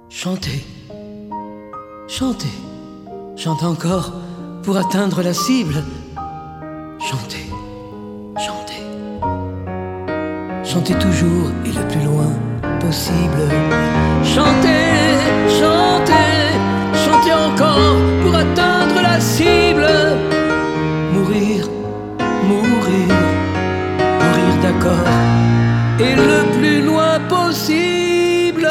Chantez, chantez, chantez encore pour atteindre la cible. Chantez, chantez, chantez toujours et le plus loin possible. Chantez, chantez, chantez encore pour atteindre la cible. Mourir, mourir, mourir d'accord et le plus loin possible.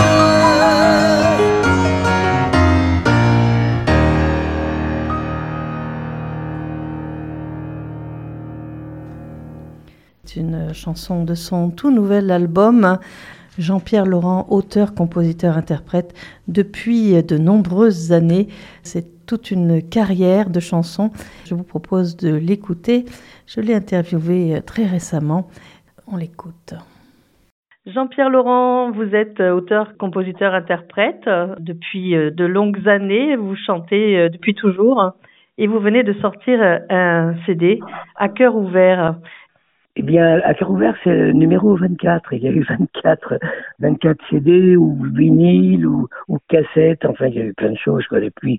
C'est une chanson de son tout nouvel album. Jean-Pierre Laurent, auteur, compositeur, interprète, depuis de nombreuses années. C'est toute une carrière de chansons. Je vous propose de l'écouter. Je l'ai interviewé très récemment. On l'écoute. Jean-Pierre Laurent, vous êtes auteur, compositeur, interprète depuis de longues années. Vous chantez depuis toujours et vous venez de sortir un CD, À cœur ouvert. Eh bien, À cœur ouvert, c'est le numéro 24. Il y a eu 24 CD ou vinyles ou cassettes. Enfin, il y a eu plein de choses, quoi, depuis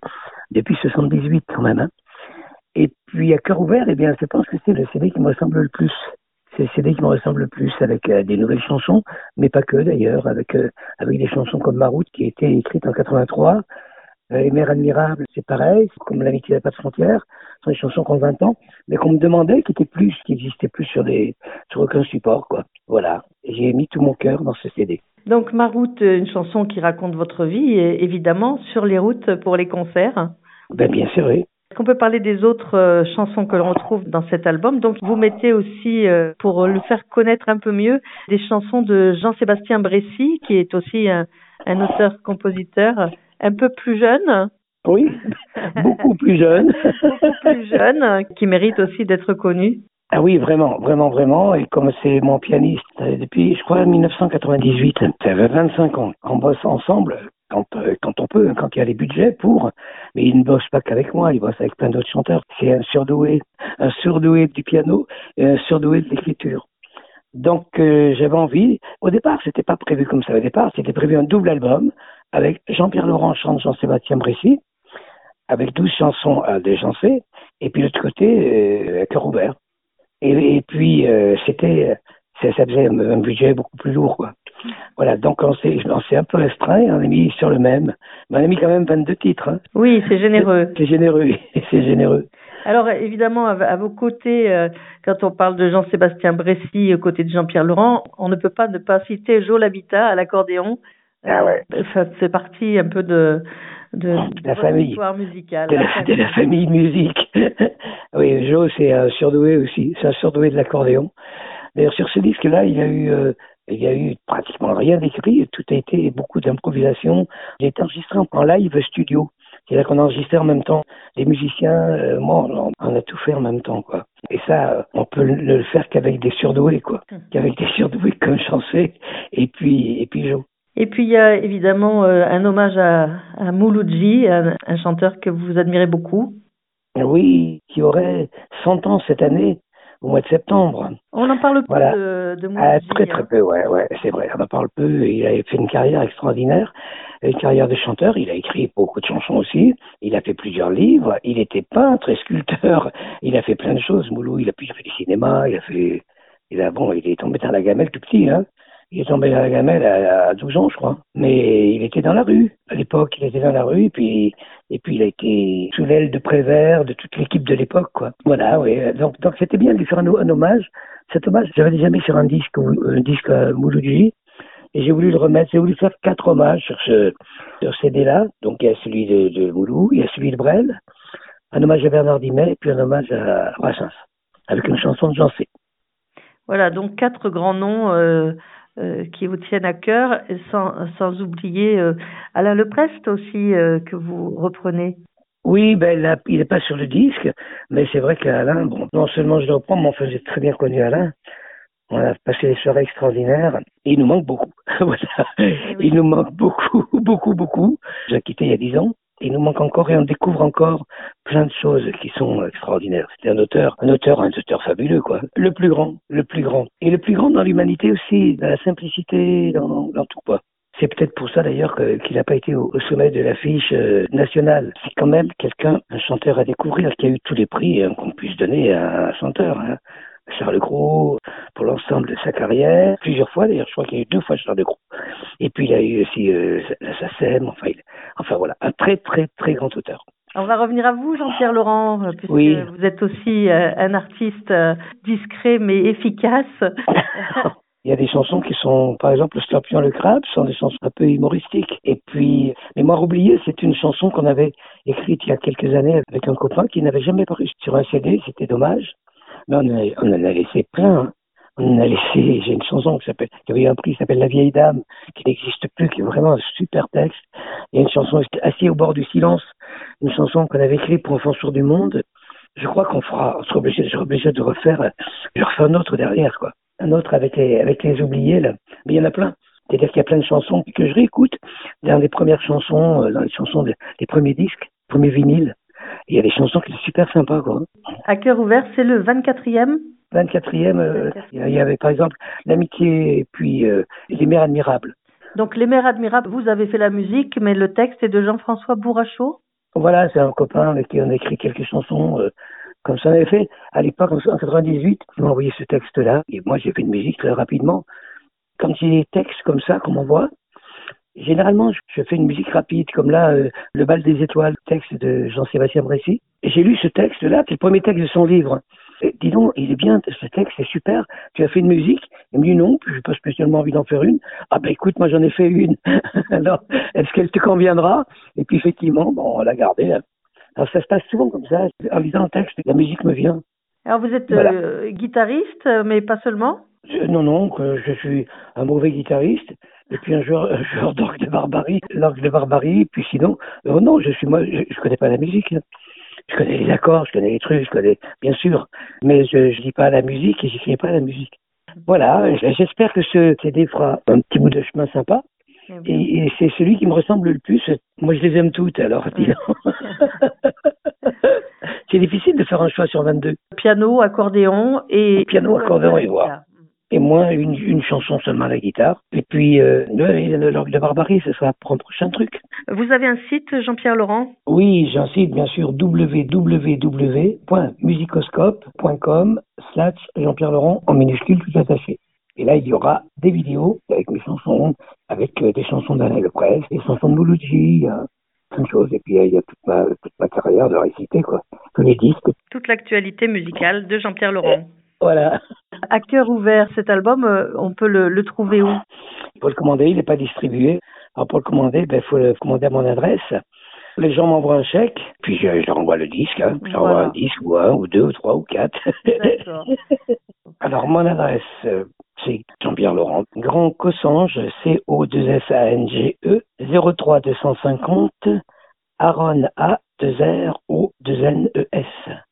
78 quand même. Hein. Et puis, À cœur ouvert, eh bien, je pense que c'est le CD qui me ressemble le plus. C'est le CD qui me ressemble le plus, avec des nouvelles chansons, mais pas que d'ailleurs, avec des chansons comme Ma route qui a été écrite en 83. Les Mers admirables, c'est pareil, c'est comme L'amitié n'a pas de frontières, ce sont des chansons qui ont 20 ans, mais qu'on me demandait, qui existaient plus sur aucun support, quoi. Voilà. Et j'ai mis tout mon cœur dans ce CD. Donc, Ma route, une chanson qui raconte votre vie, et évidemment, sur les routes pour les concerts. Ben, bien sûr, oui. Est-ce qu'on peut parler des autres chansons que l'on retrouve dans cet album? Donc, vous mettez aussi, pour le faire connaître un peu mieux, des chansons de Jean-Sébastien Bressy, qui est aussi un auteur-compositeur un peu plus jeune. Oui, beaucoup plus jeune. Beaucoup plus jeune, qui mérite aussi d'être connu. Ah oui, vraiment, vraiment, vraiment. Et comme c'est mon pianiste depuis, je crois, 1998, ça fait 25 ans qu'on bosse ensemble. Quand on peut, quand il y a les budgets pour, mais il ne bosse pas qu'avec moi, il bosse avec plein d'autres chanteurs. C'est un surdoué du piano et un surdoué de l'écriture. Donc j'avais envie, au départ c'était pas prévu comme ça, au départ c'était prévu un double album avec Jean-Pierre Laurent chante Jean-Sébastien Bressy, avec 12 chansons de Jean-C, et puis de l'autre côté, À cœur ouvert. Et puis ça faisait un budget beaucoup plus lourd, quoi. Voilà, donc on s'est un peu restreint, on a mis sur le même, mais on a mis quand même 22 titres. Hein. Oui, c'est généreux. C'est généreux, c'est généreux. Alors évidemment, à vos côtés, quand on parle de Jean-Sébastien Bressy aux côtés de Jean-Pierre Laurent, on ne peut pas ne pas citer Jo L'Habitat à l'accordéon. Ah ouais. Ça fait partie un peu de la famille. Histoire musicale. De la famille musique. Oui, Jo, c'est un surdoué aussi. C'est un surdoué de l'accordéon. D'ailleurs, sur ce disque-là, il y a eu pratiquement rien d'écrit. Tout a été beaucoup d'improvisation. J'ai été enregistré en live studio. C'est-à-dire qu'on a enregistré en même temps les musiciens. Moi, on a tout fait en même temps, quoi. Et ça, on peut le faire qu'avec des surdoués, quoi. Qu'avec des surdoués comme Chancé et puis Jo. Et puis il y a évidemment un hommage à Mouloudji, un chanteur que vous admirez beaucoup. Oui, qui aurait 100 ans cette année, au mois de septembre. On en parle peu de Mouloudji. Très peu, ouais, c'est vrai, on en parle peu. Il a fait une carrière extraordinaire, une carrière de chanteur. Il a écrit beaucoup de chansons aussi. Il a fait plusieurs livres. Il était peintre et sculpteur. Il a fait plein de choses. Moulou, il a fait du cinéma. Il est tombé dans la gamelle tout petit, hein. Il est tombé dans la gamelle à 12 ans, je crois. Mais il était dans la rue. À l'époque, il était dans la rue, et puis il a été sous l'aile de Prévert, de toute l'équipe de l'époque, quoi. Voilà, oui. Donc c'était bien de lui faire un hommage. Cet hommage, j'avais déjà mis sur un disque à Mouloudji, et j'ai voulu le remettre. J'ai voulu faire 4 hommages sur ce CD-là. Donc il y a celui de Moulou, il y a celui de Brel, un hommage à Bernard Dimet, et puis un hommage à Brassens, avec une chanson de Jean-C. Voilà, donc 4 grands noms qui vous tiennent à cœur, sans oublier Alain Leprest aussi, que vous reprenez. Oui, là, il n'est pas sur le disque, mais c'est vrai qu'Alain, non seulement je le reprends, mais enfin j'ai très bien connu Alain. On a passé des soirées extraordinaires, et il nous manque beaucoup. Voilà. Oui. Il nous manque beaucoup, beaucoup, beaucoup. J'ai quitté il y a 10 ans. Il nous manque encore et on découvre encore plein de choses qui sont extraordinaires. C'était un auteur fabuleux, quoi. Le plus grand. Et le plus grand dans l'humanité aussi, dans la simplicité, dans tout, quoi. C'est peut-être pour ça d'ailleurs qu'il n'a pas été au sommet de l'affiche nationale. C'est quand même un chanteur à découvrir, qui a eu tous les prix qu'on puisse donner à un chanteur. Hein. Charles Cros, pour l'ensemble de sa carrière, plusieurs fois d'ailleurs, je crois qu'il y a eu 2 fois Charles Cros. Et puis il a eu aussi la SACEM, enfin voilà, un très très très grand auteur. On va revenir à vous, Jean-Pierre Laurent, puisque oui. Vous êtes aussi un artiste discret mais efficace. Il y a des chansons qui sont, par exemple, Le Scorpion, le Crabe, sont des chansons un peu humoristiques. Et puis, Mémoire oubliée, c'est une chanson qu'on avait écrite il y a quelques années avec un copain qui n'avait jamais paru sur un CD, c'était dommage. Mais on en a laissé plein. Hein. On en a laissé, j'ai une chanson qui avait eu un prix, qui s'appelle La Vieille Dame, qui n'existe plus, qui est vraiment un super texte. Il y a une chanson Assis au bord du silence, une chanson qu'on avait écrite pour Enfants sourds du monde. Je crois je serai obligé de refaire un autre derrière, quoi. Un autre avec les oubliés, là. Mais il y en a plein. C'est-à-dire qu'il y a plein de chansons que je réécoute. Dans les premières chansons, dans les chansons des premiers disques, premiers vinyles. Il y a des chansons qui sont super sympas, quoi. À cœur ouvert, c'est le 24e 24e, il y avait par exemple L'Amitié et puis Les Mers Admirables. Donc Les Mers Admirables, vous avez fait la musique, mais le texte est de Jean-François Bourrachot. Voilà, c'est un copain avec qui on a écrit quelques chansons comme ça. On avait fait à l'époque, en 98, il m'a envoyé ce texte-là. Et moi, j'ai fait une musique très rapidement. Quand il y a des textes comme ça qu'on m'envoie, généralement, je fais une musique rapide, comme là, Le Bal des Étoiles, texte de Jean-Sébastien Brécy. Et j'ai lu ce texte-là, c'est le premier texte de son livre. Et dis donc, il est bien, ce texte, c'est super. Tu as fait une musique? Il me dit non, puis j'ai pas spécialement envie d'en faire une. Ah ben écoute, moi j'en ai fait une. Alors, est-ce qu'elle te conviendra? Et puis effectivement, bon, on l'a gardée. Alors ça se passe souvent comme ça. En lisant un texte, la musique me vient. Alors vous êtes guitariste, mais pas seulement? Non, je suis un mauvais guitariste. Et puis un joueur d'orgue de barbarie, puis sinon, non, je connais pas la musique. Je connais les accords, je connais les trucs, je connais, bien sûr, mais je lis pas la musique et j'écris pas la musique. Voilà, j'espère que ce CD fera un petit bout de chemin sympa. Et c'est celui qui me ressemble le plus. Moi, je les aime toutes, alors, dis donc. C'est difficile de faire un choix sur 22. Piano, accordéon et voix. Et moi, une chanson seulement à la guitare. Et puis, l'orgue de barbarie, ce sera pour un prochain truc. Vous avez un site, Jean-Pierre Laurent? Oui, j'ai un site, bien sûr, www.musicoscope.com/Jean-Pierre Laurent, en minuscule tout attaché. Et là, il y aura des vidéos avec mes chansons, avec des chansons d'Alain Leprest, des chansons de Mouloudji, plein de choses. Et puis, il y a toute ma carrière de réciter, quoi. Tous les disques. Toute l'actualité musicale de Jean-Pierre Laurent. Voilà. À cœur ouvert, cet album, on peut le trouver où? Pour le commander, il n'est pas distribué. Alors pour le commander, il faut le commander à mon adresse. Les gens m'envoient un chèque, puis je leur envoie le disque. Hein. Je leur envoie un disque, ou 1, ou 2, ou 3, ou 4. D'accord. Alors mon adresse, c'est Jean-Pierre Laurent, Grand Cossange, CO2SANGE, 03 250, Aron A2R O2NES.